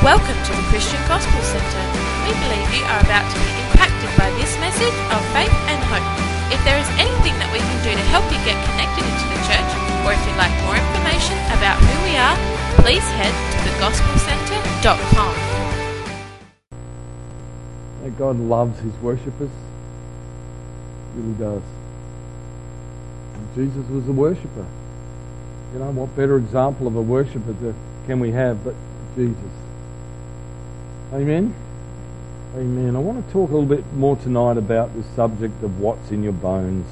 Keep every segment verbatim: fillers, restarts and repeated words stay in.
Welcome to the Christian Gospel Centre. We believe you are about to be impacted by this message of faith and hope. If there is anything that we can do to help you get connected into the church, or if you'd like more information about who we are, please head to the gospel centre dot com. God loves his worshippers. He really does. And Jesus was a worshipper. You know, what better example of a worshipper can we have but Jesus? Amen? Amen. I want to talk a little bit more tonight about this subject of what's in your bones.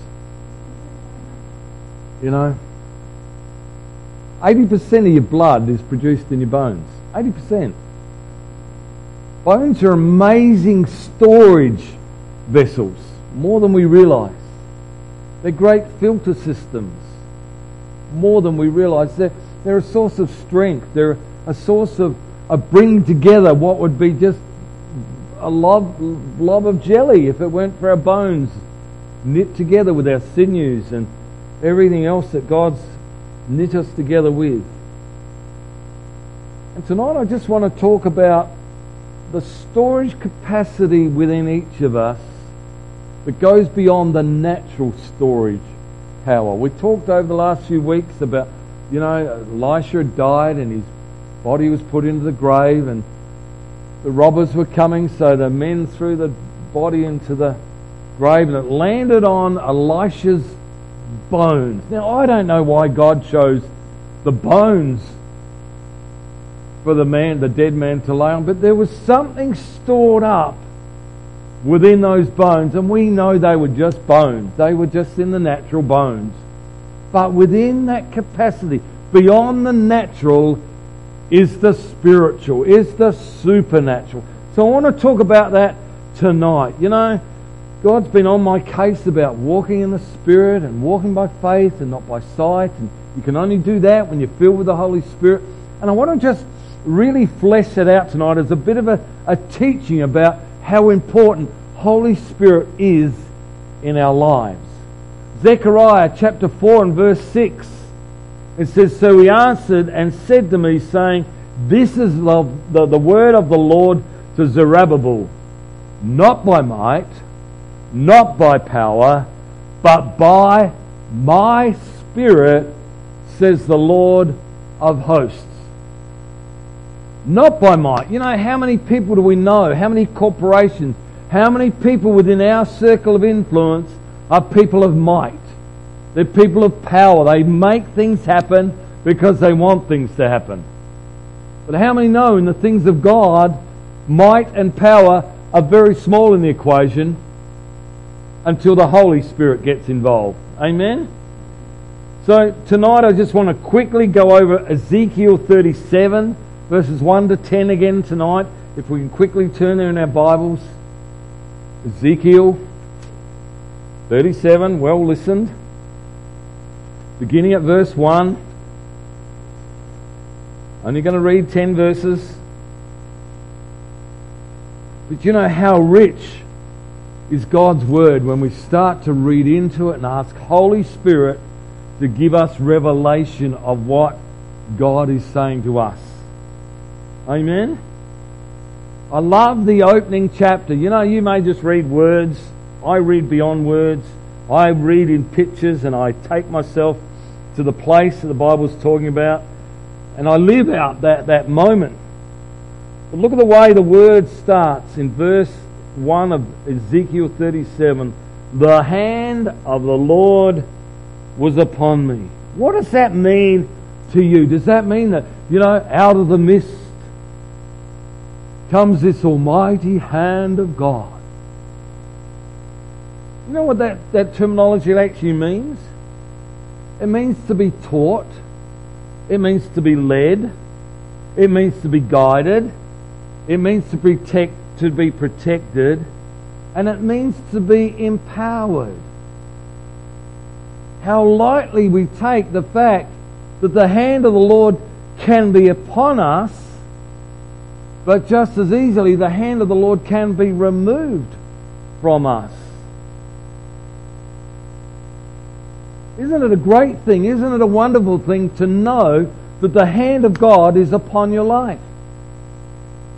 You know, eighty percent of your blood is produced in your bones. eighty percent. Bones are amazing storage vessels, more than we realise. They're great filter systems, more than we realise. They're, they're a source of strength. They're a source of, of bringing together what would be just a lob, blob of jelly if it weren't for our bones knit together with our sinews and everything else that God's knit us together with. And tonight I just want to talk about the storage capacity within each of us that goes beyond the natural storage power. We talked over the last few weeks about, you know, Elisha had died and his body was put into the grave and the robbers were coming, so the men threw the body into the grave and it landed on Elisha's bones. Now, I don't know why God chose the bones for the man, the dead man to lay on, but there was something stored up within those bones, and we know they were just bones. They were just in the natural bones. But within that capacity, beyond the natural, is the spiritual, is the supernatural. So I want to talk about that tonight. You know, God's been on my case about walking in the Spirit and walking by faith and not by sight, and you can only do that when you're filled with the Holy Spirit. And I want to just really flesh it out tonight as a bit of a, a teaching about how important Holy Spirit is in our lives. Zechariah chapter four and verse six, it says, "So he answered and said to me, saying, This is the, the, the word of the Lord to Zerubbabel, not by might, not by power, but by my Spirit, says the Lord of hosts." Not by might. You know, how many people do we know? How many corporations? How many people within our circle of influence are people of might? They're people of power. They make things happen because they want things to happen. But how many know in the things of God, might and power are very small in the equation until the Holy Spirit gets involved? Amen? So tonight I just want to quickly go over Ezekiel thirty-seven, verses one to ten again tonight. If we can quickly turn there in our Bibles. Ezekiel thirty-seven, well listened. Beginning at verse one. Only going to read ten verses. But you know how rich is God's Word when we start to read into it and ask Holy Spirit to give us revelation of what God is saying to us. Amen? I love the opening chapter. You know, you may just read words. I read beyond words. I read in pictures and I take myself to the place that the Bible's talking about and I live out that, that moment. But look at the way the word starts in verse one of Ezekiel thirty-seven. The hand of the Lord was upon me. What does that mean to you? Does that mean that, you know, out of the mist comes this almighty hand of God? You know what that, that terminology actually means? It means to be taught. It means to be led. It means to be guided. It means to protect, to be protected. And it means to be empowered. How lightly we take the fact that the hand of the Lord can be upon us, but just as easily the hand of the Lord can be removed from us. Isn't it a great thing? Isn't it a wonderful thing to know that the hand of God is upon your life?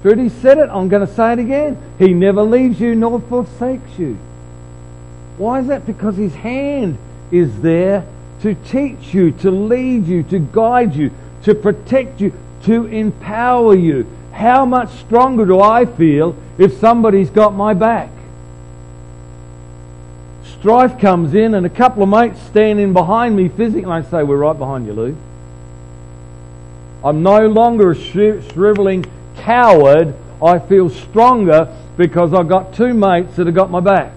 Trudy said it, I'm going to say it again. He never leaves you nor forsakes you. Why is that? Because His hand is there to teach you, to lead you, to guide you, to protect you, to empower you. How much stronger do I feel if somebody's got my back? Strife comes in and a couple of mates stand in behind me physically and I say, we're right behind you, Lou. I'm no longer a shriveling coward. I feel stronger because I've got two mates that have got my back.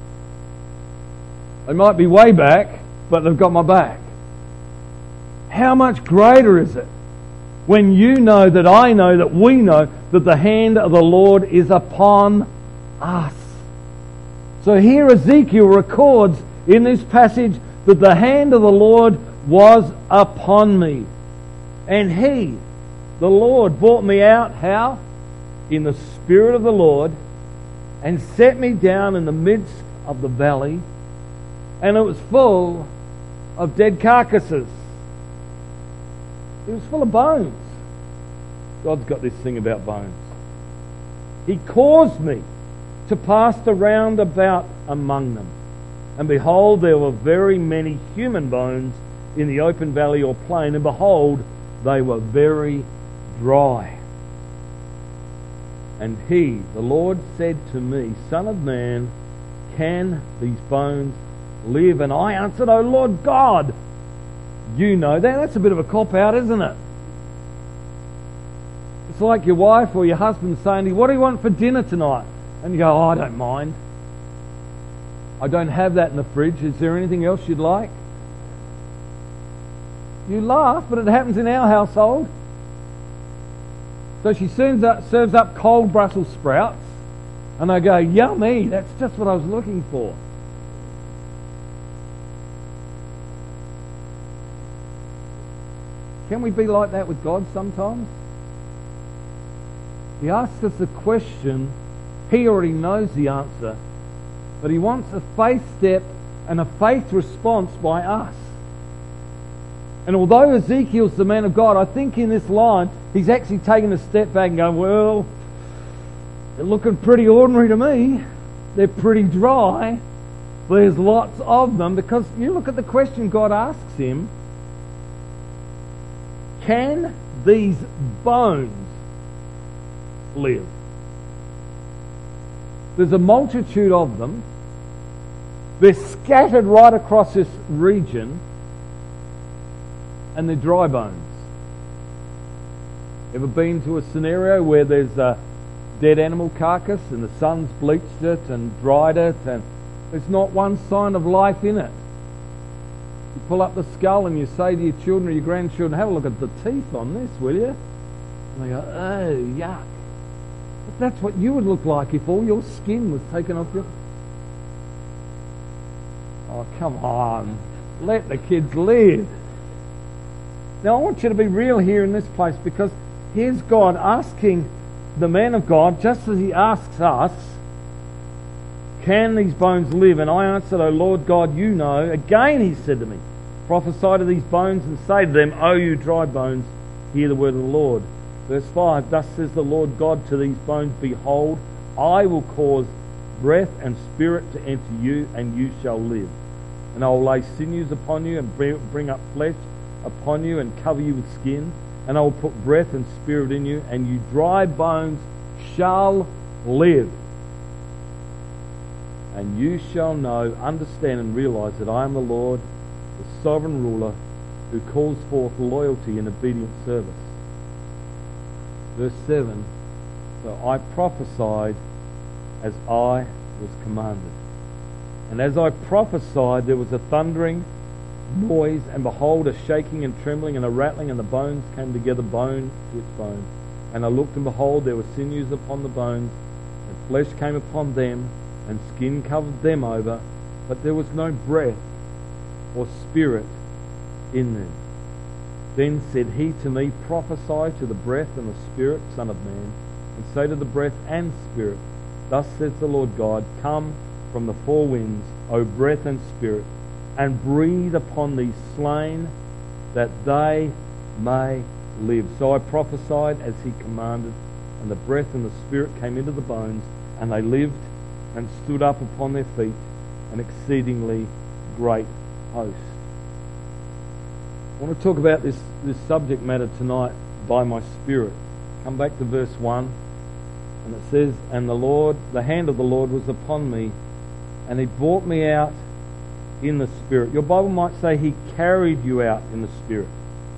They might be way back, but they've got my back. How much greater is it when you know that I know that we know that the hand of the Lord is upon us? So here Ezekiel records in this passage that the hand of the Lord was upon me. And He, the Lord, brought me out, how? In the Spirit of the Lord, and set me down in the midst of the valley, and it was full of dead carcasses. It was full of bones. God's got this thing about bones. He caused me to pass around about among them. And behold, there were very many human bones in the open valley or plain, and behold, they were very dry. And He, the Lord, said to me, Son of man, can these bones live? And I answered, O Lord God, you know that. That's a bit of a cop-out, isn't it? It's like your wife or your husband saying to you, what do you want for dinner tonight? And you go, oh, I don't mind. I don't have that in the fridge. Is there anything else you'd like? You laugh, but it happens in our household. So she serves up, serves up cold Brussels sprouts, and I go, yummy, that's just what I was looking for. Can we be like that with God sometimes? He asks us a question, He already knows the answer, but He wants a faith step and a faith response by us. And although Ezekiel's the man of God, I think in this line, he's actually taken a step back and going, well, they're looking pretty ordinary to me. They're pretty dry. There's lots of them. Because you look at the question God asks him, can these bones live? There's a multitude of them. They're scattered right across this region. And they're dry bones. Ever been to a scenario where there's a dead animal carcass and the sun's bleached it and dried it and there's not one sign of life in it? You pull up the skull and you say to your children or your grandchildren, have a look at the teeth on this, will you? And they go, oh, yuck. But that's what you would look like if all your skin was taken off your... Oh, come on. Let the kids live. Now I want you to be real here in this place, because here's God asking the man of God, just as He asks us, can these bones live? And I answered, O Lord God, you know. Again He said to me, prophesy to these bones and say to them, O you dry bones, hear the word of the Lord. Verse five, thus says the Lord God to these bones, behold, I will cause breath and spirit to enter you, and you shall live. And I will lay sinews upon you and bring up flesh upon you and cover you with skin, and I will put breath and spirit in you, and you dry bones shall live. And you shall know, understand and realize that I am the Lord, the sovereign ruler, who calls forth loyalty and obedient service. Verse seven, so I prophesied as I was commanded. And as I prophesied, there was a thundering noise, and behold, a shaking and trembling and a rattling, and the bones came together, bone to its bone. And I looked, and behold, there were sinews upon the bones, and flesh came upon them, and skin covered them over, but there was no breath or spirit in them. Then said He to me, prophesy to the breath and the spirit, Son of man, and say to the breath and spirit, thus says the Lord God, come from the four winds, O breath and spirit, and breathe upon these slain, that they may live. So I prophesied as He commanded, and the breath and the spirit came into the bones, and they lived and stood up upon their feet, an exceedingly great host. I want to talk about this, this subject matter tonight by my Spirit. Come back to verse one, and it says, "And the Lord, the hand of the Lord was upon me, and He brought me out in the Spirit." Your Bible might say He carried you out in the Spirit.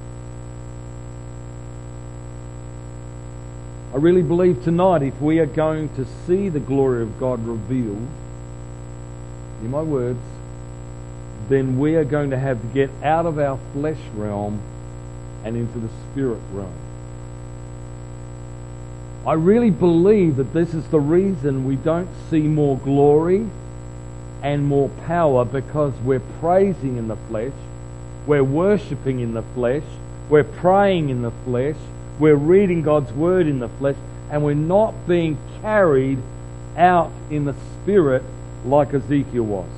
I really believe tonight, if we are going to see the glory of God revealed, in my words, then we are going to have to get out of our flesh realm and into the spirit realm. I really believe that this is the reason we don't see more glory and more power, because we're praising in the flesh, we're worshipping in the flesh, we're praying in the flesh, we're reading God's Word in the flesh, and we're not being carried out in the Spirit like Ezekiel was.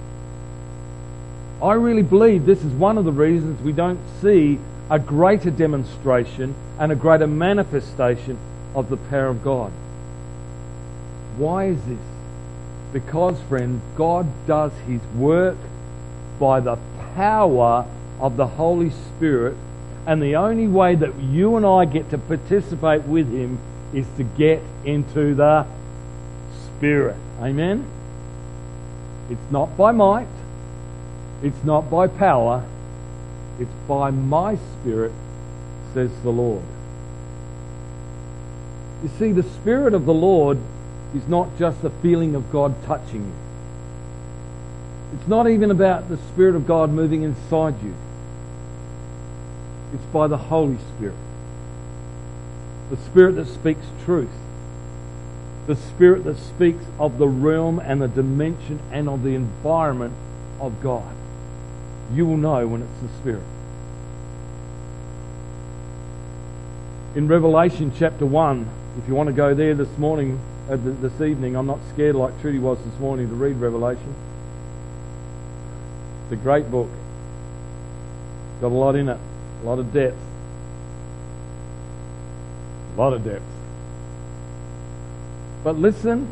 I really believe this is one of the reasons we don't see a greater demonstration and a greater manifestation of the power of God. Why is this? Because, friend, God does His work by the power of the Holy Spirit, and the only way that you and I get to participate with Him is to get into the Spirit. Amen? It's not by might, it's not by power, it's by my Spirit, says the Lord. You see, the Spirit of the Lord is not just the feeling of God touching you. It's not even about the Spirit of God moving inside you. It's by the Holy Spirit. The Spirit that speaks truth. The Spirit that speaks of the realm and the dimension and of the environment of God. You will know when it's the Spirit. In Revelation chapter one, if you want to go there this morning, uh, this evening, I'm not scared like Trudy was this morning to read Revelation. It's a great book. Got a lot in it. A lot of depth. A lot of depth. But listen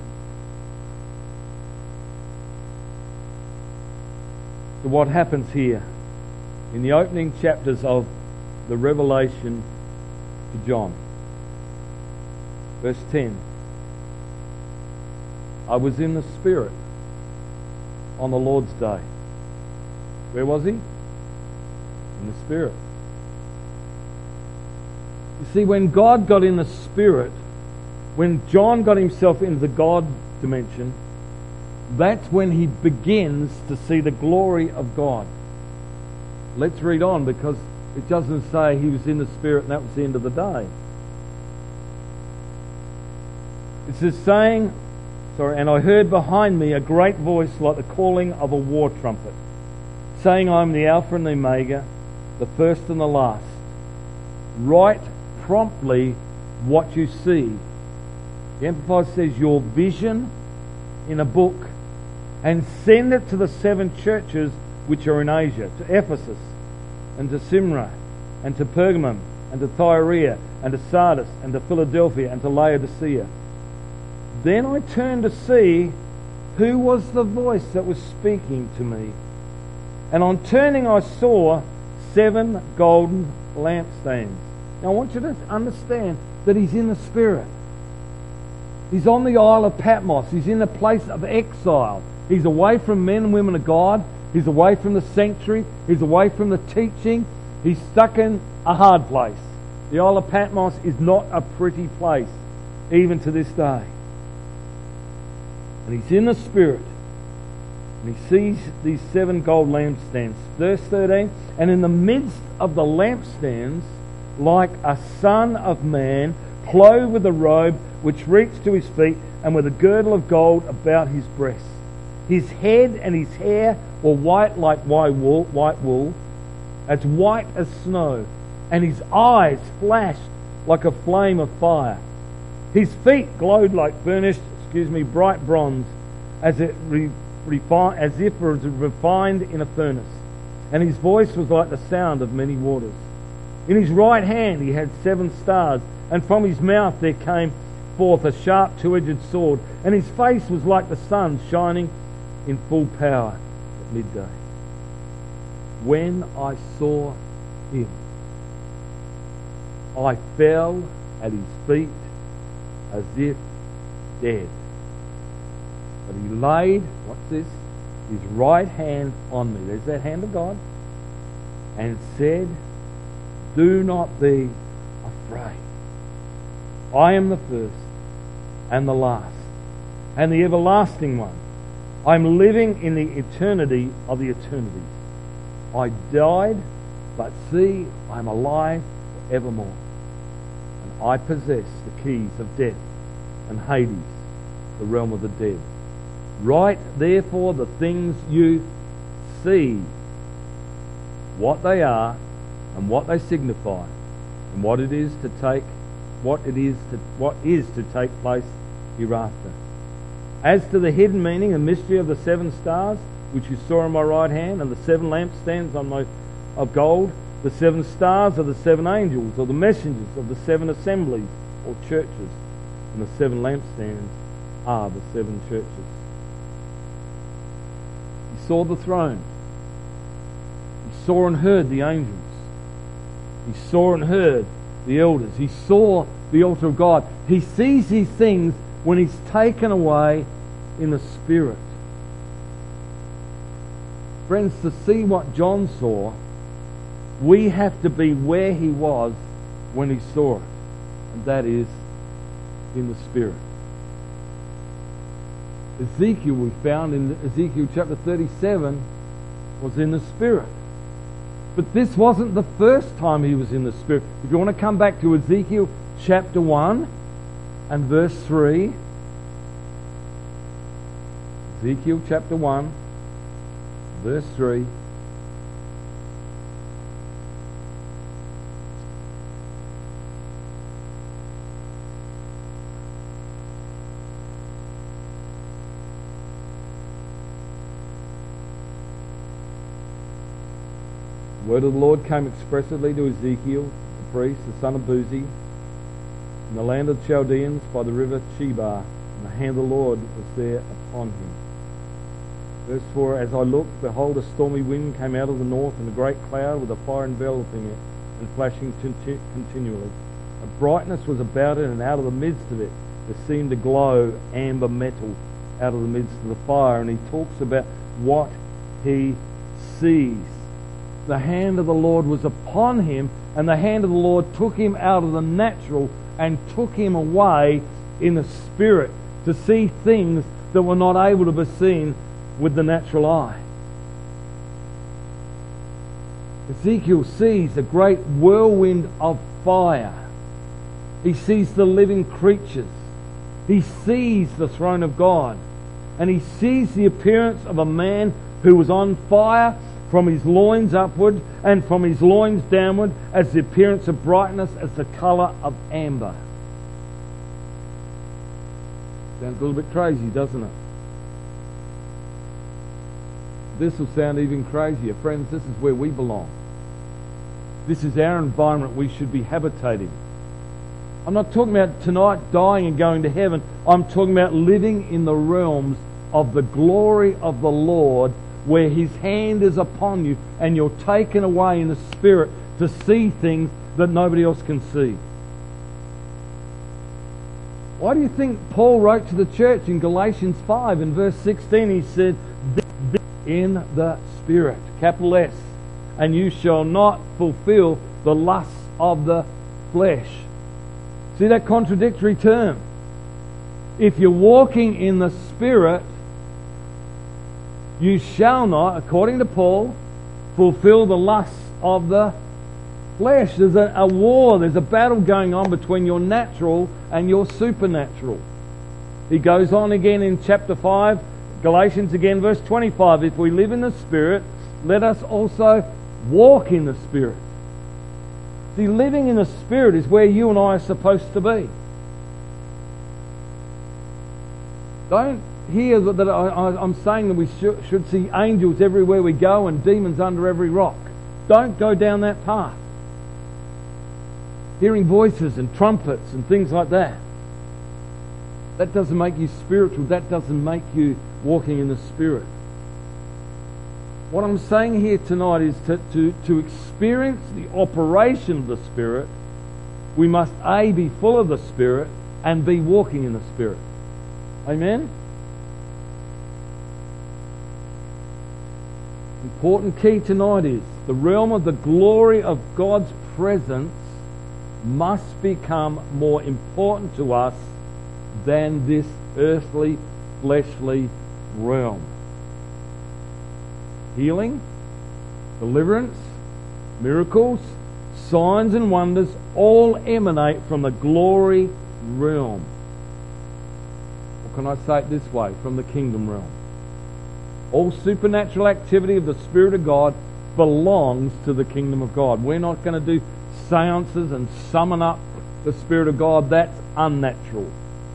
to what happens here in the opening chapters of the Revelation to John. Verse ten. I was in the Spirit on the Lord's day. Where was He? In the Spirit. You see, when God got in the Spirit, when John got himself into the God dimension, that's when he begins to see the glory of God. Let's read on, because it doesn't say he was in the Spirit and that was the end of the day. It says, saying, sorry, and I heard behind me a great voice like the calling of a war trumpet, saying, I am the Alpha and the Omega, the first and the last. Write promptly what you see. The Amplified says, your vision in a book, and send it to the seven churches which are in Asia, to Ephesus, and to Smyrna, and to Pergamum, and to Thyatira, and to Sardis, and to Philadelphia, and to Laodicea. Then I turned to see who was the voice that was speaking to me. And on turning I saw seven golden lampstands. Now I want you to understand that he's in the Spirit. He's on the Isle of Patmos. He's in a place of exile. He's away from men and women of God. He's away from the sanctuary. He's away from the teaching. He's stuck in a hard place. The Isle of Patmos is not a pretty place, even to this day. And he's in the Spirit. And he sees these seven gold lampstands. Verse thirteen, and in the midst of the lampstands, like a son of man, clothed with a robe which reached to his feet, and with a girdle of gold about his breast. His head and his hair were white like white wool, white wool, as white as snow, and his eyes flashed like a flame of fire. His feet glowed like burnished, excuse me, bright bronze, as it re, refi, as if it was refined in a furnace. And his voice was like the sound of many waters. In his right hand he had seven stars, and from his mouth there came forth a sharp two-edged sword, and his face was like the sun shining in full power at midday. When I saw him, I fell at his feet as if dead. But he laid, what's this? His right hand on me. There's that hand of God. And said, do not be afraid. I am the first and the last and the everlasting one. I am living in the eternity of the eternities. I died, but see, I am alive forevermore. And I possess the keys of death and Hades, the realm of the dead. Write therefore the things you see, what they are and what they signify, and what it is to take what it is to what is to take place hereafter. As to the hidden meaning and mystery of the seven stars, which you saw in my right hand, and the seven lampstands on my of gold, the seven stars are the seven angels, or the messengers of the seven assemblies, or churches, and the seven lampstands are the seven churches. He saw the throne. He saw and heard the angels. He saw and heard the elders. He saw the altar of God. He sees these things when he's taken away in the Spirit. Friends, to see what John saw, we have to be where he was when he saw it, and that is in the Spirit. Ezekiel, we found in Ezekiel chapter thirty-seven, was in the Spirit. But this wasn't the first time he was in the Spirit. If you want to come back to Ezekiel chapter one and verse three, Ezekiel chapter one, verse three. The word of the Lord came expressly to Ezekiel, the priest, the son of Buzi, in the land of the Chaldeans by the river Chebar, and the hand of the Lord was there upon him. Verse four, as I looked, behold, a stormy wind came out of the north, and a great cloud with a fire enveloping it, and flashing conti- continually. A brightness was about it, and out of the midst of it there seemed to glow amber metal out of the midst of the fire. And he talks about what he sees. The hand of the Lord was upon him, and the hand of the Lord took him out of the natural and took him away in the Spirit to see things that were not able to be seen with the natural eye. Ezekiel sees a great whirlwind of fire. He sees the living creatures. He sees the throne of God. And he sees the appearance of a man who was on fire from his loins upward and from his loins downward, as the appearance of brightness, as the colour of amber. Sounds a little bit crazy, doesn't it? This will sound even crazier. Friends, this is where we belong. This is our environment we should be habitating. I'm not talking about tonight dying and going to heaven. I'm talking about living in the realms of the glory of the Lord, where his hand is upon you and you're taken away in the Spirit to see things that nobody else can see. Why do you think Paul wrote to the church in Galatians five in verse sixteen? He said, in the Spirit, capital S, and you shall not fulfill the lusts of the flesh. See that contradictory term? If you're walking in the Spirit, you shall not, according to Paul, fulfill the lusts of the flesh. There's a, a war, there's a battle going on between your natural and your supernatural. He goes on again in chapter five, Galatians again, verse twenty-five. If we live in the Spirit, let us also walk in the Spirit. See, living in the Spirit is where you and I are supposed to be. Don't hear that I, I, I'm saying that we should, should see angels everywhere we go and demons under every rock. Don't go down that path. Hearing voices and trumpets and things like that. That doesn't make you spiritual. That doesn't make you walking in the Spirit. What I'm saying here tonight is to, to, to experience the operation of the Spirit, we must A, be full of the Spirit, and B, walking in the Spirit. Amen? Important key tonight is the realm of the glory of God's presence must become more important to us than this earthly, fleshly realm. Healing, deliverance, miracles, signs and wonders all emanate from the glory realm. Or can I say it this way? From the kingdom realm. All supernatural activity of the Spirit of God belongs to the kingdom of God. We're not going to do seances and summon up the Spirit of God. That's unnatural.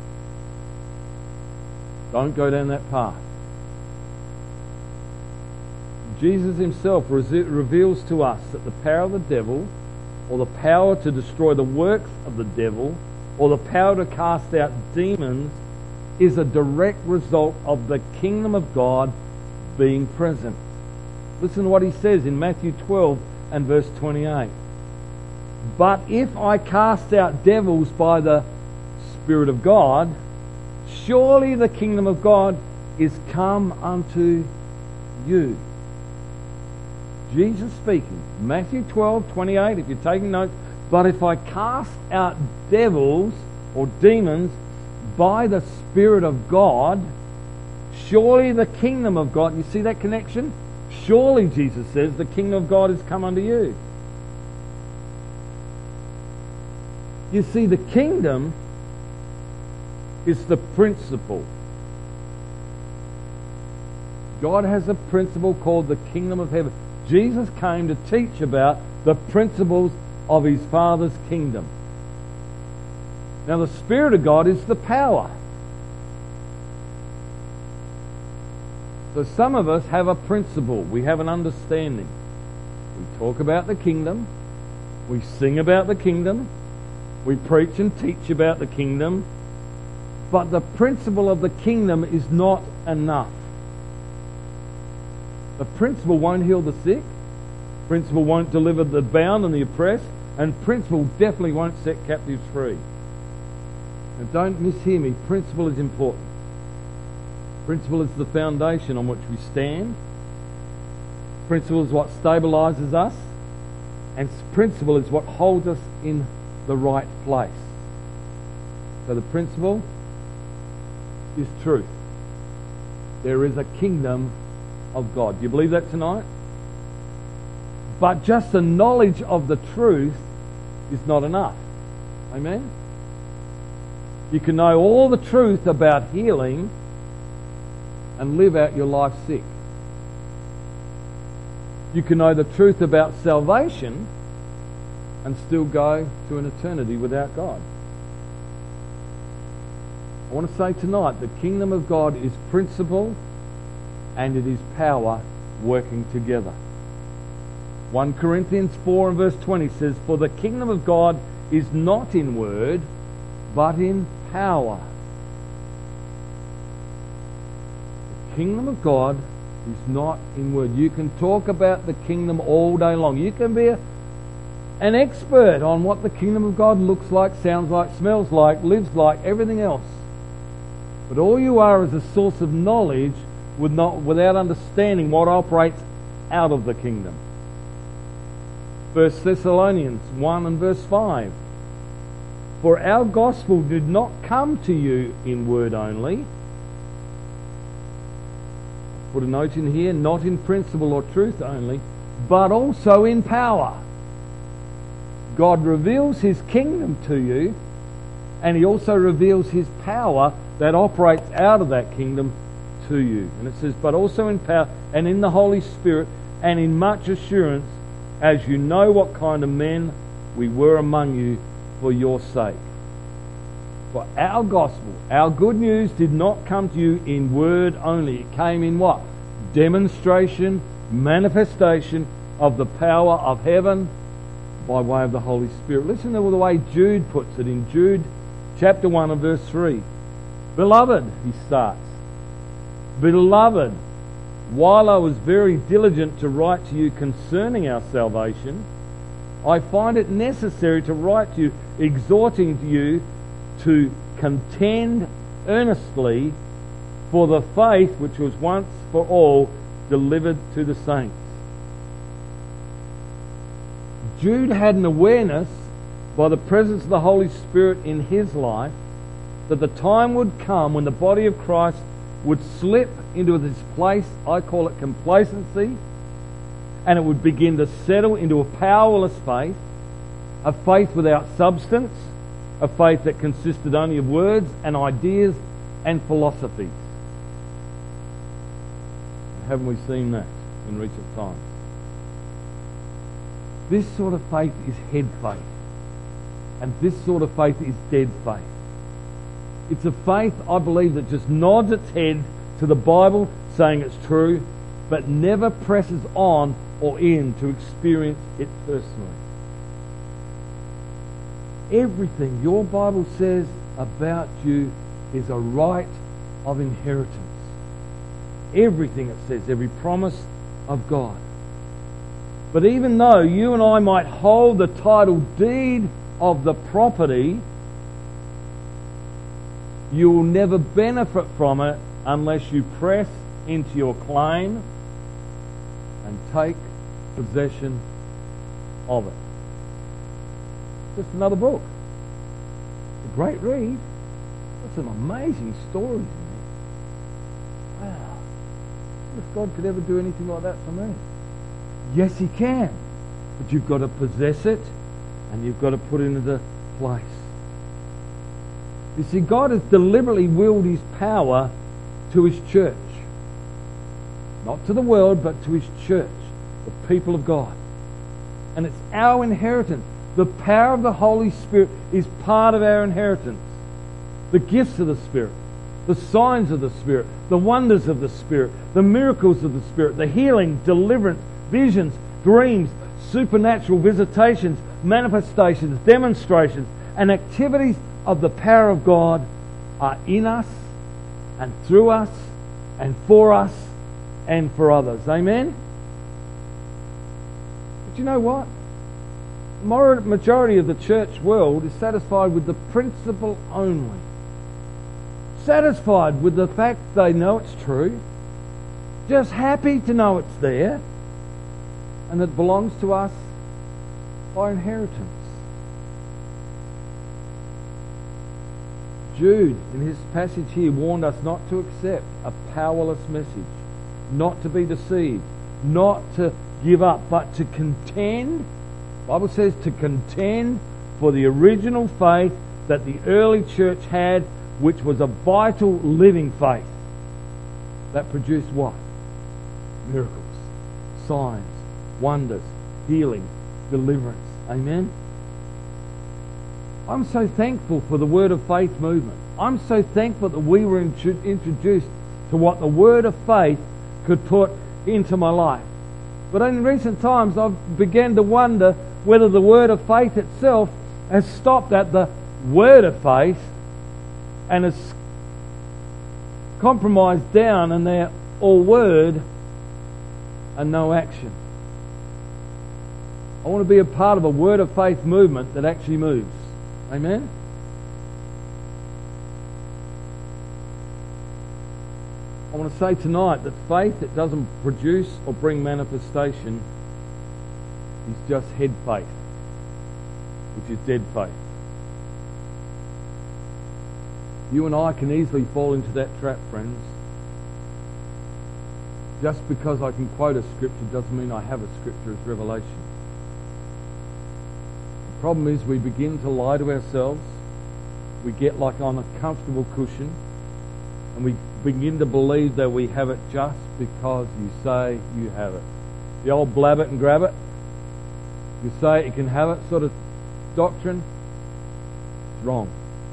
Don't go down that path. Jesus himself reveals to us that the power of the devil, or the power to destroy the works of the devil, or the power to cast out demons, is a direct result of the kingdom of God being present. Listen to what he says in Matthew twelve and verse twenty-eight. But if I cast out devils by the Spirit of God, surely the kingdom of God is come unto you. Jesus speaking, Matthew twelve, twenty-eight, if you're taking notes. But if I cast out devils or demons by the Spirit of God, surely the kingdom of God, you see that connection? Surely, Jesus says, the kingdom of God has come unto you. You see, the kingdom is the principle. God has a principle called the kingdom of heaven. Jesus came to teach about the principles of his Father's kingdom. Now, the Spirit of God is the power. So some of us have a principle. We have an understanding. We talk about the kingdom. We sing about the kingdom. We preach and teach about the kingdom. But the principle of the kingdom is not enough. The principle won't heal the sick. Principle won't deliver the bound and the oppressed. And principle definitely won't set captives free. And don't mishear me. Principle is important. Principle is the foundation on which we stand. Principle is what stabilizes us. And principle is what holds us in the right place. So the principle is truth. There is a kingdom of God. Do you believe that tonight? But just the knowledge of the truth is not enough. Amen? You can know all the truth about healing and live out your life sick. You can know the truth about salvation and still go to an eternity without God. I want to say tonight, the kingdom of God is principle and it is power working together. First Corinthians four and verse twenty says, For the kingdom of God is not in word, but in power. The kingdom of God is not in word. You can talk about the kingdom all day long. You can be a, an expert on what the kingdom of God looks like, sounds like, smells like, lives like, everything else. But all you are is a source of knowledge with not, without understanding what operates out of the kingdom. First Thessalonians one and verse five. For our gospel did not come to you in word only. Put a note in here, not in principle or truth only, but also in power. God reveals his kingdom to you, and he also reveals his power that operates out of that kingdom to you. And it says, but also in power and in the Holy Spirit and in much assurance, as you know what kind of men we were among you for your sake. For our gospel, our good news did not come to you in word only. It came in what? Demonstration, manifestation of the power of heaven by way of the Holy Spirit. Listen to the way Jude puts it in Jude chapter one and verse three. Beloved, he starts. Beloved, while I was very diligent to write to you concerning our salvation, I find it necessary to write to you, exhorting you to contend earnestly for the faith which was once for all delivered to the saints. Jude had an awareness by the presence of the Holy Spirit in his life that the time would come when the body of Christ would slip into this place, I call it complacency, and it would begin to settle into a powerless faith, a faith without substance, a faith that consisted only of words and ideas and philosophies. Haven't we seen that in recent times? This sort of faith is head faith, and this sort of faith is dead faith. It's a faith, I believe, that just nods its head to the Bible saying it's true, but never presses on or in to experience it personally. Everything your Bible says about you is a right of inheritance. Everything it says, every promise of God. But even though you and I might hold the title deed of the property, you will never benefit from it unless you press into your claim and take possession of it. Just another book. A great read. There's some amazing stories in there. Wow. If God could ever do anything like that for me. Yes, He can. But you've got to possess it and you've got to put it into place. You see, God has deliberately willed His power to His church. Not to the world, but to His church, the people of God. And it's our inheritance. The power of the Holy Spirit is part of our inheritance. The gifts of the Spirit, the signs of the Spirit, the wonders of the Spirit, the miracles of the Spirit, the healing, deliverance, visions, dreams, supernatural visitations, manifestations, demonstrations, and activities of the power of God are in us and through us and for us and for others. Amen? But you know what? The majority of the church world is satisfied with the principle only. Satisfied with the fact they know it's true. Just happy to know it's there. And it belongs to us by inheritance. Jude, in his passage here, warned us not to accept a powerless message, not to be deceived, not to give up, but to contend. The Bible says to contend for the original faith that the early church had, which was a vital living faith that produced what? Miracles, signs, wonders, healing, deliverance. Amen? I'm so thankful for the Word of Faith movement. I'm so thankful that we were introduced to what the Word of Faith could put into my life. But in recent times I've begun to wonder whether the Word of Faith itself has stopped at the Word of Faith and has compromised down and they're all word and no action. I want to be a part of a Word of Faith movement that actually moves. Amen? I want to say tonight that faith that doesn't produce or bring manifestation is just head faith, which is dead faith. You and I can easily fall into that trap, friends. Just because I can quote a scripture doesn't mean I have a scripture as revelation. The problem is we begin to lie to ourselves. We get like on a comfortable cushion and we begin to believe that we have it just because you say you have it. The old blab it and grab it. You say you can have it sort of doctrine. It's wrong.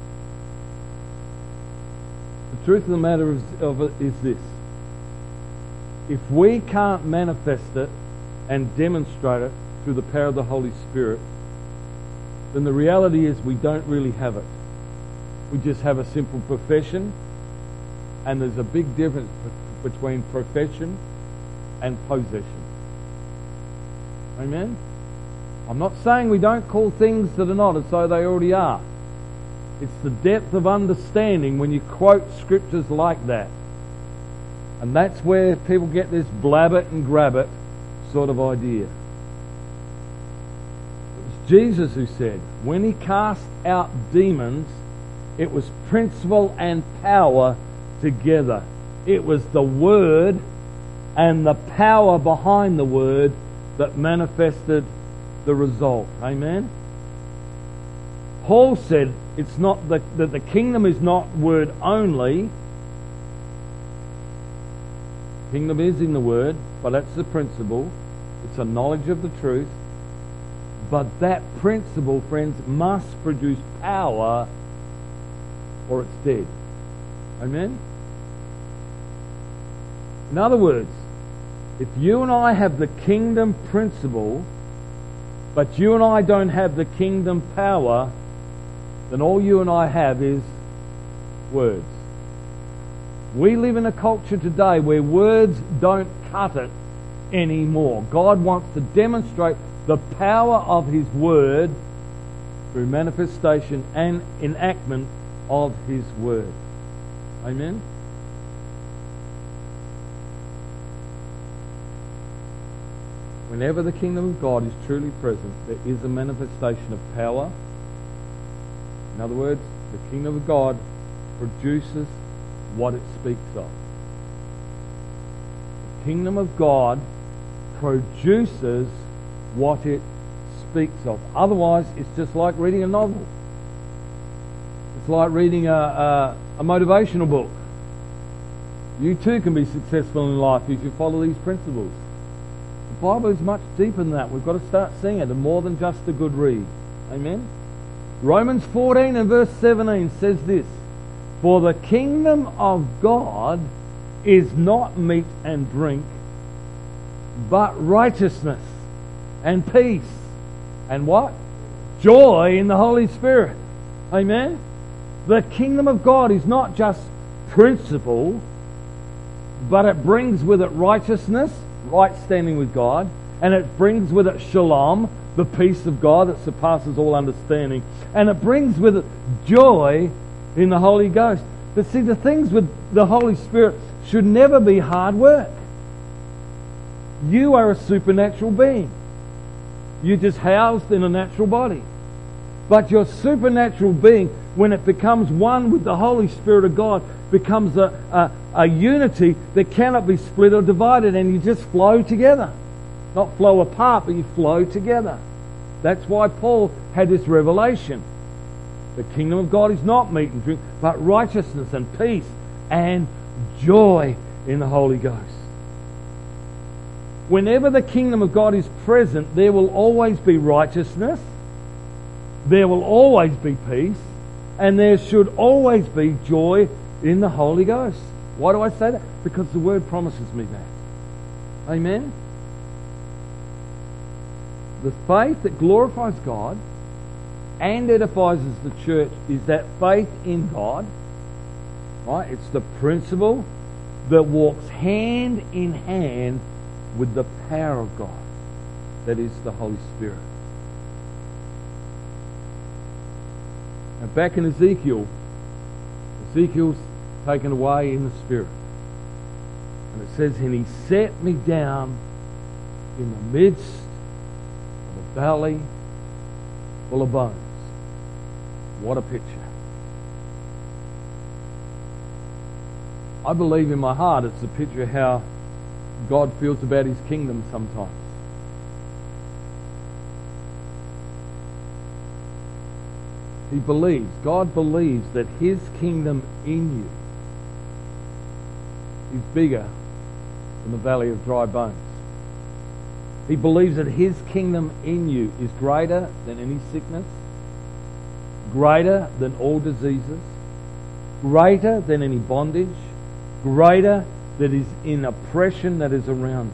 The truth of the matter is, of it is this. If we can't manifest it and demonstrate it through the power of the Holy Spirit, then the reality is we don't really have it. We just have a simple profession And there's a big difference b- between profession and possession. Amen? I'm not saying we don't call things that are not as though they already are. It's the depth of understanding when you quote scriptures like that. And that's where people get this blab it and grab it sort of idea. It was Jesus who said, when he cast out demons, it was principle and power together. It was the Word and the power behind the Word that manifested the result. Amen? Paul said it's not the, that the kingdom is not word only. Kingdom is in the Word, but that's the principle. It's a knowledge of the truth. But that principle, friends, must produce power or it's dead. Amen? In other words, if you and I have the kingdom principle, but you and I don't have the kingdom power, then all you and I have is words. We live in a culture today where words don't cut it anymore. God wants to demonstrate the power of His Word through manifestation and enactment of His Word. Amen? Whenever the kingdom of God is truly present, there is a manifestation of power. In other words, the kingdom of God produces what it speaks of. The kingdom of God produces what it speaks of. Otherwise, it's just like reading a novel. It's like reading a, a, a motivational book. You too can be successful in life if you follow these principles. The Bible is much deeper than that. We've got to start seeing it, and more than just a good read. Amen? Romans fourteen and verse seventeen says this, for the kingdom of God is not meat and drink, but righteousness and peace and what? Joy in the Holy Spirit. Amen? The kingdom of God is not just principle, but it brings with it righteousness, right standing with God, and it brings with it shalom, the peace of God that surpasses all understanding, and it brings with it joy in the Holy Ghost. But see, the things with the Holy Spirit should never be hard work. You are a supernatural being. You're just housed in a natural body. But your supernatural being, when it becomes one with the Holy Spirit of God, becomes a, a, a unity that cannot be split or divided, and you just flow together. Not flow apart, but you flow together. That's why Paul had this revelation. The kingdom of God is not meat and drink, but righteousness and peace and joy in the Holy Ghost. Whenever the kingdom of God is present, there will always be righteousness, there will always be peace, and there should always be joy in the Holy Ghost. Why do I say that? Because the Word promises me that. Amen? The faith that glorifies God and edifies the church is that faith in God. Right? It's the principle that walks hand in hand with the power of God, that is the Holy Spirit. Now back in Ezekiel, Ezekiel's taken away in the Spirit. And it says, and he set me down in the midst of a valley full of bones. What a picture. I believe in my heart it's a picture of how God feels about His kingdom sometimes. He believes, God believes that His kingdom in you is bigger than the valley of dry bones. He believes that His kingdom in you is greater than any sickness, greater than all diseases, greater than any bondage, greater that is in oppression that is around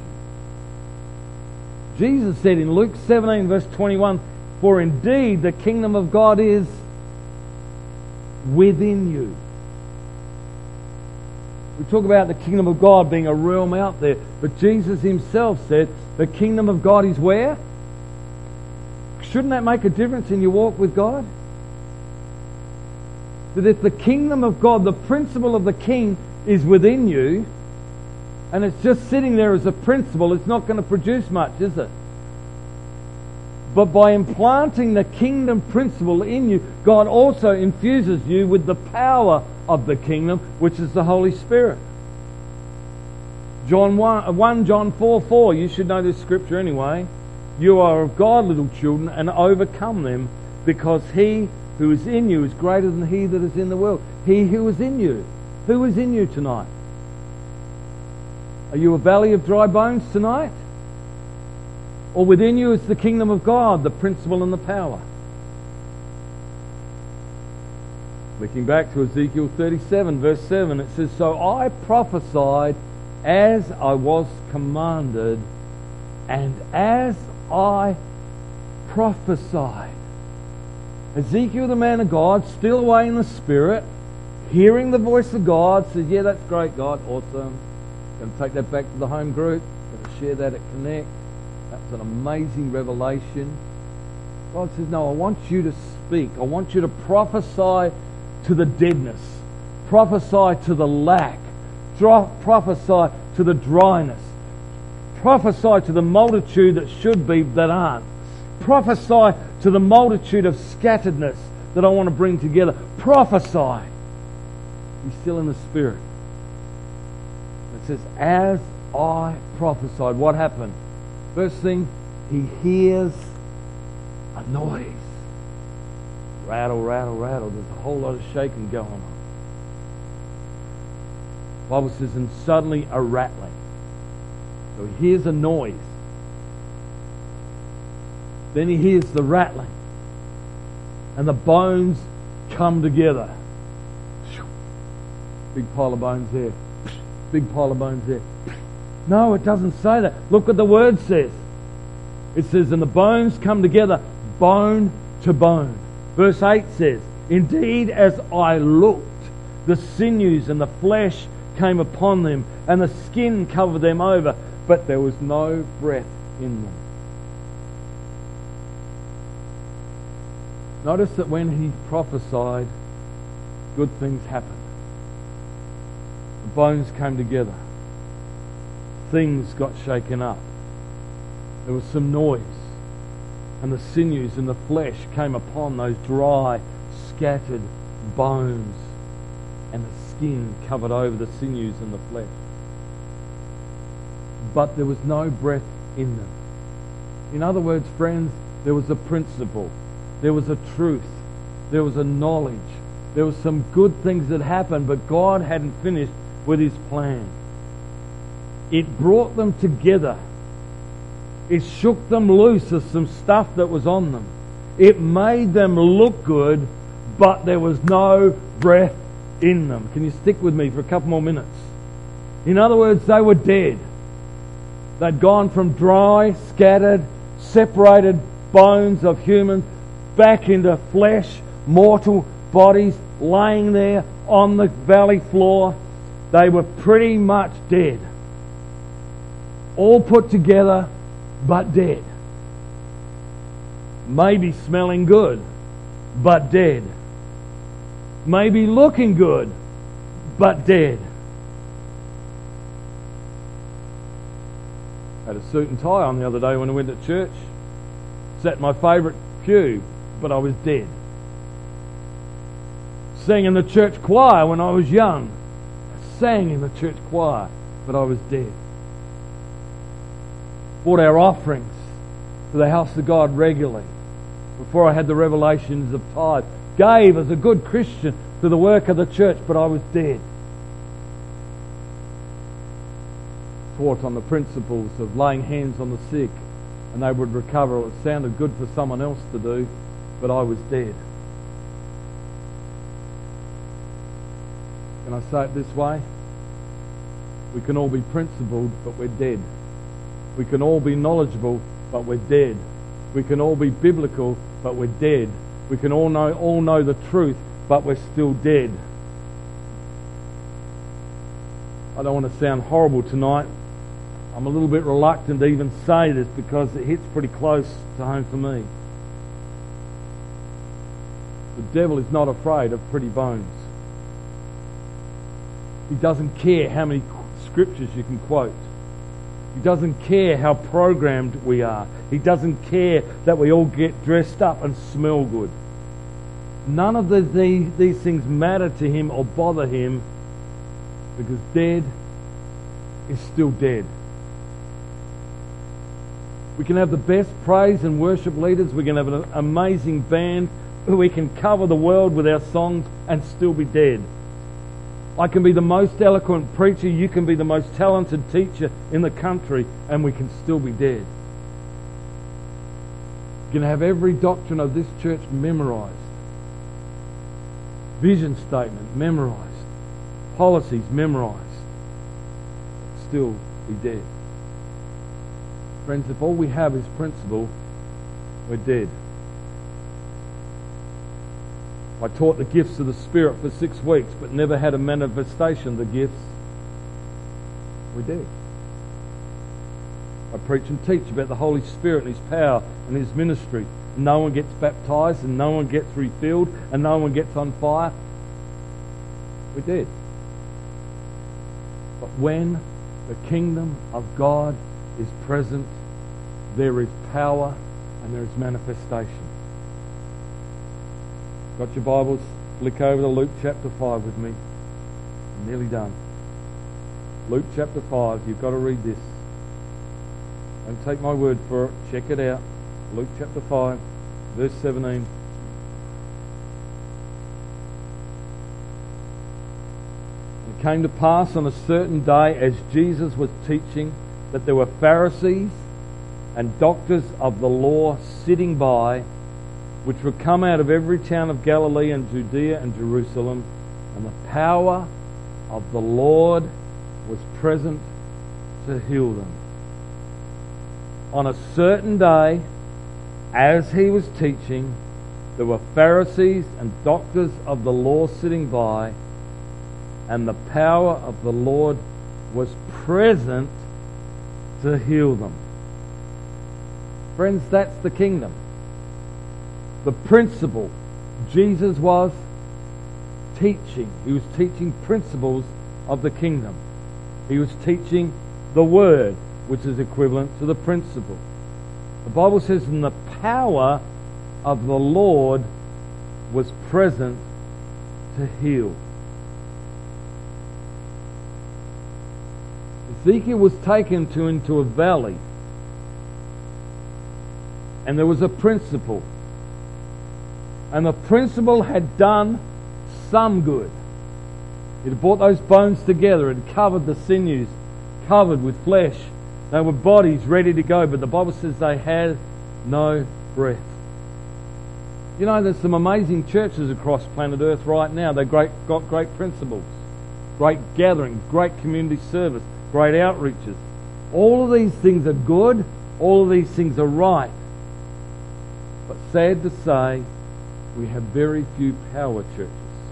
you. Jesus said in Luke seventeen verse twenty-one, for indeed the kingdom of God is within you. We talk about the kingdom of God being a realm out there. But Jesus himself said the kingdom of God is where? Shouldn't that make a difference in your walk with God? That if the kingdom of God, the principle of the king is within you, and it's just sitting there as a principle, it's not going to produce much, is it? But by implanting the kingdom principle in you, God also infuses you with the power of the kingdom, which is the Holy Spirit. John one, First John four four, you should know this scripture anyway. You are of God, little children, and overcome them, because he who is in you is greater than he that is in the world. He who is in you. Who is in you tonight? Are you a valley of dry bones tonight? Or within you is the kingdom of God, the principle and the power? Looking back to Ezekiel thirty-seven, verse seven, it says, So I prophesied as I was commanded, and as I prophesied. Ezekiel, the man of God, still away in the Spirit, hearing the voice of God, says, yeah, that's great, God, awesome. Going to take that back to the home group, going to share that at Connect. That's an amazing revelation. God says, no, I want you to speak. I want you to prophesy to the deadness. Prophesy to the lack. Dro- prophesy to the dryness. Prophesy to the multitude that should be that aren't. Prophesy to the multitude of scatteredness that I want to bring together. Prophesy. He's still in the Spirit. It says, as I prophesied. What happened? First thing, he hears a noise. Rattle, rattle, rattle. There's a whole lot of shaking going on. The Bible says, and suddenly a rattling. So he hears a noise. Then he hears the rattling. And the bones come together. Big pile of bones there. Big pile of bones there. No, it doesn't say that. Look what the word says. It says, and the bones come together, bone to bone. Verse eight says, indeed, as I looked, the sinews and the flesh came upon them, and the skin covered them over, but there was no breath in them. Notice that when he prophesied, good things happened. The bones came together. Things got shaken up. There was some noise. And the sinews and the flesh came upon those dry, scattered bones. And the skin covered over the sinews and the flesh. But there was no breath in them. In other words, friends, there was a principle. There was a truth. There was a knowledge. There was some good things that happened, but God hadn't finished with his plan. It brought them together. It shook them loose of some stuff that was on them. It made them look good, but there was no breath in them. Can you stick with me for a couple more minutes? In other words, they were dead. They'd gone from dry, scattered, separated bones of humans back into flesh, mortal bodies laying there on the valley floor. They were pretty much dead. All put together, but dead. Maybe smelling good, but dead. Maybe looking good, but dead. Had a suit and tie on the other day when I went to church. Sat in my favourite pew, but I was dead. Sang in the church choir when I was young. I sang in the church choir, but I was dead. Brought our offerings to the house of God regularly before I had the revelations of tithe. Gave as a good Christian to the work of the church, but I was dead. Taught on the principles of laying hands on the sick and they would recover. It sounded good for someone else to do, but I was dead. Can I say it this way? We can all be principled, but we're dead. We can all be knowledgeable, but we're dead. We can all be biblical, but we're dead. We can all know all know the truth, but we're still dead. I don't want to sound horrible tonight. I'm a little bit reluctant to even say this because it hits pretty close to home for me. The devil is not afraid of pretty bones. He doesn't care how many scriptures you can quote. He doesn't care how programmed we are. He doesn't care that we all get dressed up and smell good. None of the, these, these things matter to him or bother him, because dead is still dead. We can have the best praise and worship leaders. We can have an amazing band. We can cover the world with our songs and still be dead. I can be the most eloquent preacher. You can be the most talented teacher in the country, and we can still be dead. You can have every doctrine of this church memorized. Vision statement memorized. Policies memorized. Still be dead. Friends, if all we have is principle, we're dead. I taught the gifts of the Spirit for six weeks, but never had a manifestation of the gifts. We're dead. I preach and teach about the Holy Spirit and His power and His ministry. No one gets baptized, and no one gets refilled, and no one gets on fire. We're dead. But when the kingdom of God is present, there is power and there is manifestation. Got your Bibles? Flick over to Luke chapter five with me. I'm nearly done. Luke chapter five, you've got to read this. Don't take my word for it. Check it out. Luke chapter five, verse seventeen. It came to pass on a certain day, as Jesus was teaching, that there were Pharisees and doctors of the law sitting by, which were come out of every town of Galilee and Judea and Jerusalem, and the power of the Lord was present to heal them. On a certain day, as he was teaching, there were Pharisees and doctors of the law sitting by, and the power of the Lord was present to heal them. Friends, that's the kingdom. The principle. Jesus was teaching. He was teaching principles of the kingdom. He was teaching the word, which is equivalent to the principle. The Bible says, and the power of the Lord was present to heal. Ezekiel was taken to into a valley, and there was a principle. And the principle had done some good. It had brought those bones together and covered the sinews, covered with flesh. They were bodies ready to go, but the Bible says they had no breath. You know, there's some amazing churches across planet Earth right now. They've great, got great principles, great gatherings, great community service, great outreaches. All of these things are good. All of these things are right. But sad to say, we have very few power churches.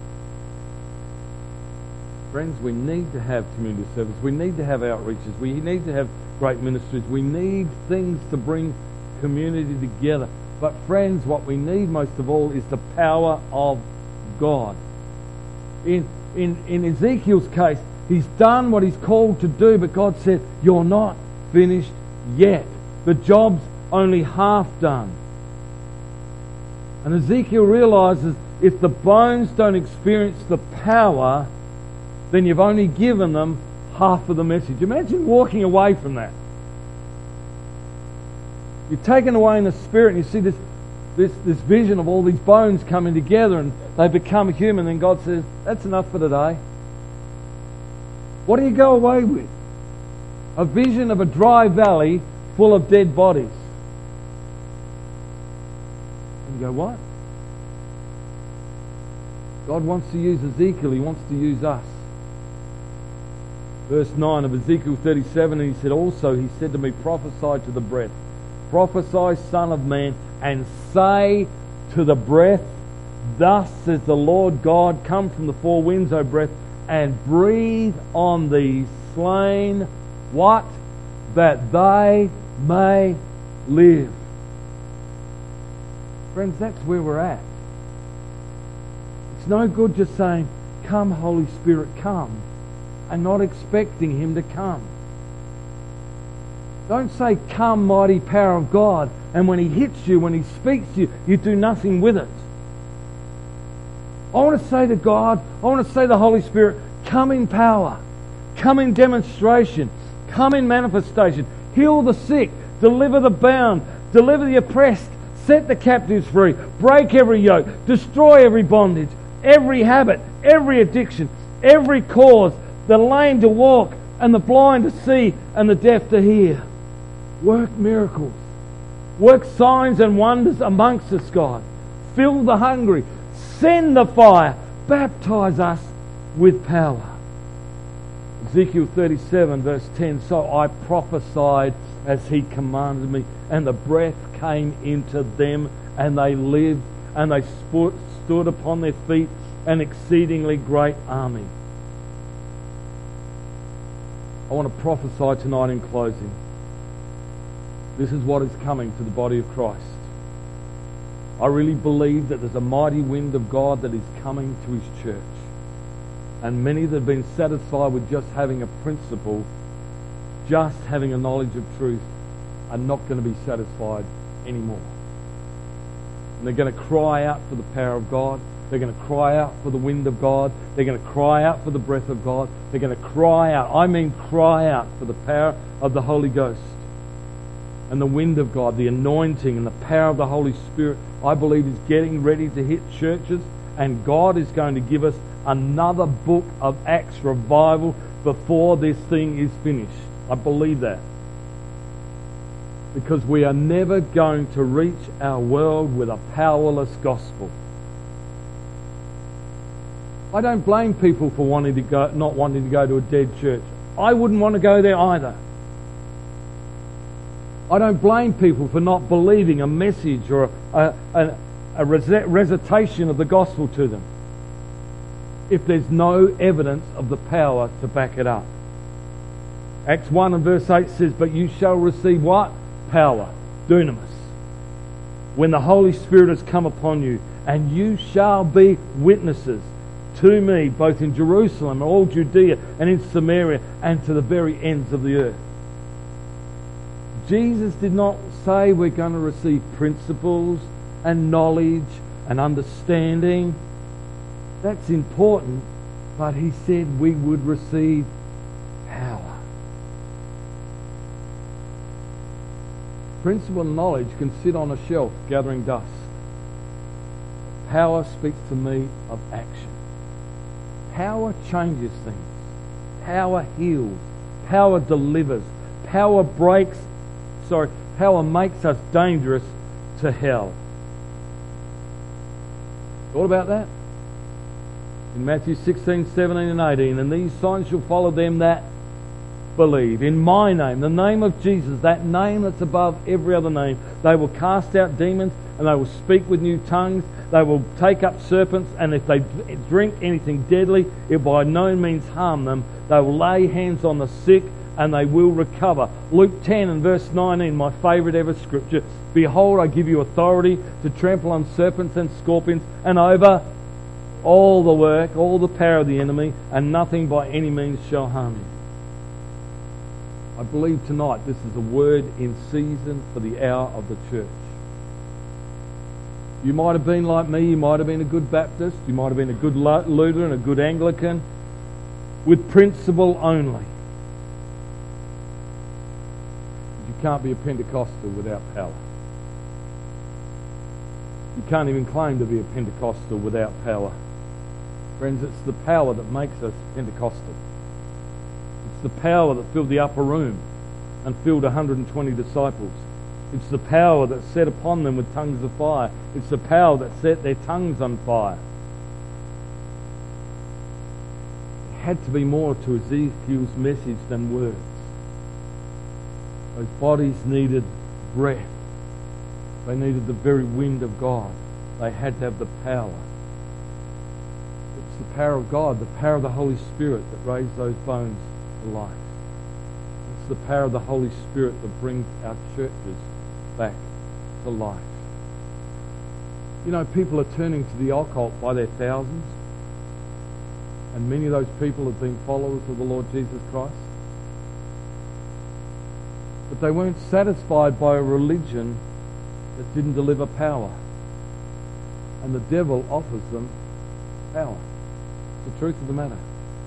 Friends, we need to have community service. We need to have outreaches. We need to have great ministries. We need things to bring community together. But friends, what we need most of all is the power of God. In, in, in Ezekiel's case, he's done what he's called to do, but God said, you're not finished yet. The job's only half done. And Ezekiel realizes if the bones don't experience the power, then you've only given them half of the message. Imagine walking away from that. You're taken away in the spirit and you see this, this, this vision of all these bones coming together and they become human, and God says, that's enough for today. What do you go away with? A vision of a dry valley full of dead bodies. And you go, what? God wants to use Ezekiel. He wants to use us. Verse nine of Ezekiel thirty-seven, and he said, also he said to me, prophesy to the breath. Prophesy, son of man, and say to the breath, thus says the Lord God, come from the four winds, O breath, and breathe on these slain, what? That they may live. Friends, that's where we're at. It's no good just saying, come Holy Spirit, come, and not expecting Him to come. Don't say, come mighty power of God, and when He hits you, when He speaks to you, you do nothing with it. I want to say to God, I want to say to the Holy Spirit, come in power, come in demonstration, come in manifestation, heal the sick, deliver the bound, deliver the oppressed, set the captives free, break every yoke, destroy every bondage, every habit, every addiction, every cause, the lame to walk, and the blind to see, and the deaf to hear. Work miracles. Work signs and wonders amongst us, God. Fill the hungry. Send the fire. Baptize us with power. Ezekiel thirty-seven verse ten, so I prophesied as He commanded me, and the breath came into them, and they lived, and they stood upon their feet, an exceedingly great army. I want to prophesy tonight in closing. This is what is coming to the body of Christ. I really believe that there's a mighty wind of God that is coming to His church. And many that have been satisfied with just having a principle, just having a knowledge of truth, are not going to be satisfied anymore. And they're going to cry out for the power of God. They're going to cry out for the wind of God. They're going to cry out for the breath of God. They're going to cry out, I mean cry out for the power of the Holy Ghost. And the wind of God, the anointing and the power of the Holy Spirit, I believe is getting ready to hit churches. And God is going to give us another book of Acts revival before this thing is finished. I believe that. Because we are never going to reach our world with a powerless gospel. I don't blame people for wanting to go, not wanting to go to a dead church. I wouldn't want to go there either. I don't blame people for not believing a message or a, a, a recitation of the gospel to them if there's no evidence of the power to back it up. Acts one and verse eight says, but you shall receive what? Power. Dunamis. When the Holy Spirit has come upon you, and you shall be witnesses to me, both in Jerusalem and all Judea and in Samaria and to the very ends of the earth. Jesus did not say we're going to receive principles and knowledge and understanding. That's important, but He said we would receive power. Principle and knowledge can sit on a shelf gathering dust. Power speaks to me of action. Power changes things. Power heals. Power delivers. Power breaks Sorry, power makes us dangerous to hell. Thought about that? In Matthew sixteen, seventeen and eighteen, and these signs shall follow them that believe. In my name, the name of Jesus, that name that's above every other name, they will cast out demons and they will speak with new tongues. They will take up serpents, and if they drink anything deadly, it by no means harm them. They will lay hands on the sick and they will recover. Luke ten and verse nineteen, my favourite ever scripture. Behold, I give you authority to trample on serpents and scorpions and over all the work, all the power of the enemy, and nothing by any means shall harm you. I believe tonight this is a word in season for the hour of the church. You might have been like me, you might have been a good Baptist, you might have been a good Lutheran, a good Anglican, with principle only. You can't be a Pentecostal without power. You can't even claim to be a Pentecostal without power. Friends, it's the power that makes us Pentecostal. It's the power that filled the upper room and filled one hundred twenty disciples. It's the power that set upon them with tongues of fire. It's the power that set their tongues on fire. There had to be more to Ezekiel's message than words. Those bodies needed breath. They needed the very wind of God. They had to have the power. But It's the power of God, the power of the Holy Spirit that raised those bones to life. It's the power of the Holy Spirit that brings our churches back to life. You know, people are turning to the occult by their thousands. And many of those people have been followers of the Lord Jesus Christ. But they weren't satisfied by a religion that didn't deliver power. And the devil offers them power. It's the truth of the matter.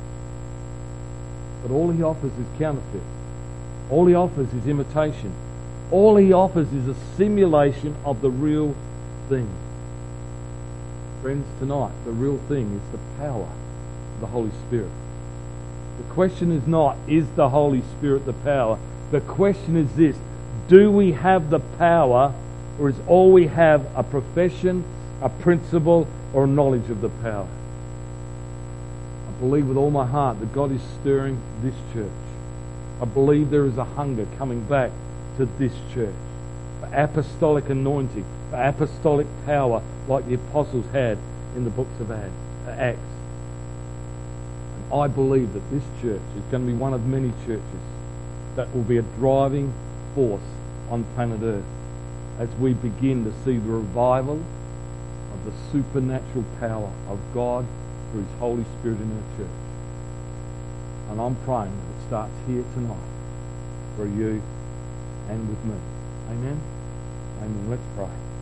But all he offers is counterfeit. All he offers is imitation. All he offers is a simulation of the real thing. Friends, tonight, the real thing is the power of the Holy Spirit. The question is not, is the Holy Spirit the power? The question is this, do we have the power, or is all we have a profession, a principle, or a knowledge of the power? I believe with all my heart that God is stirring this church. I believe there is a hunger coming back to this church for apostolic anointing, for apostolic power like the apostles had in the books of Acts. And I believe that this church is going to be one of many churches that will be a driving force on planet Earth as we begin to see the revival of the supernatural power of God through His Holy Spirit in our church. And I'm praying that it starts here tonight for you and with me. Amen? Amen. Let's pray.